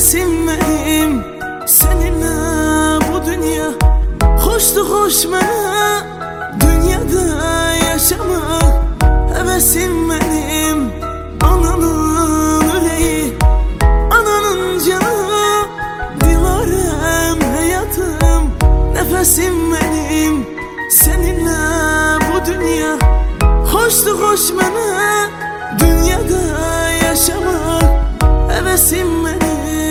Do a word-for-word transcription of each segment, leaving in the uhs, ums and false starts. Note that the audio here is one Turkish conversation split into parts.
Hevesim benim seninle bu dünya. Hoştu hoş mənə dünyada yaşamak. Hevesim benim ananın yüreği, ananın canı, dilarem hayatım. Nefesim benim seninle bu dünya. Hoştu hoş mənə dünyada yaşamak. Hevesim benim.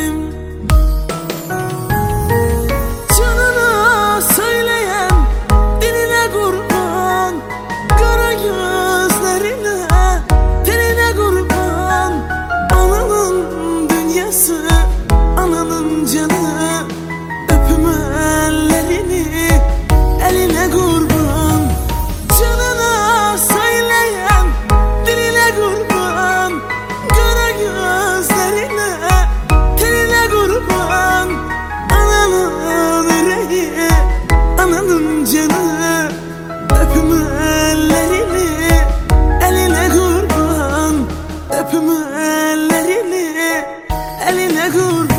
Canına söyleyen diline kurban, kara gözlerine, diline kurban. Ananın dünyası, ananın canı, öpüm ellerini, eline kurban. Canına söyleyen diline kurban, kara gözlerine, diline kurban. Ananın yüreği, ananın canı, öpüm ellerini, eline kurban. Öpüm ellerini, eline kurban.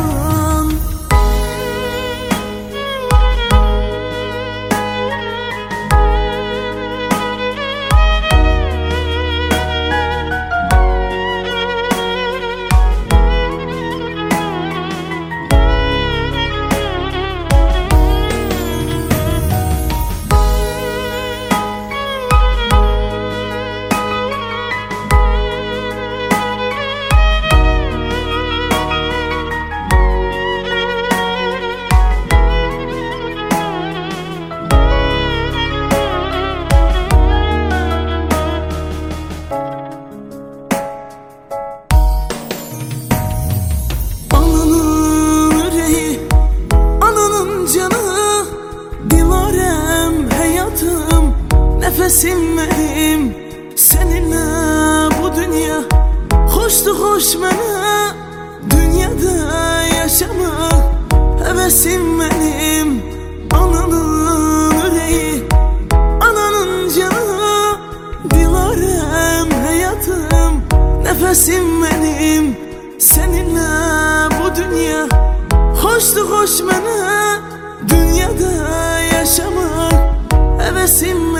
Nefesim benim seninle bu dünya. Hoştu hoş mənə dünyada yaşamak. Hevesim benim ananın yüreği, ananın canı, dilarem hayatım. Nefesim benim seninle bu dünya. Hoştu hoş mənə dünyada yaşamak. Hevesim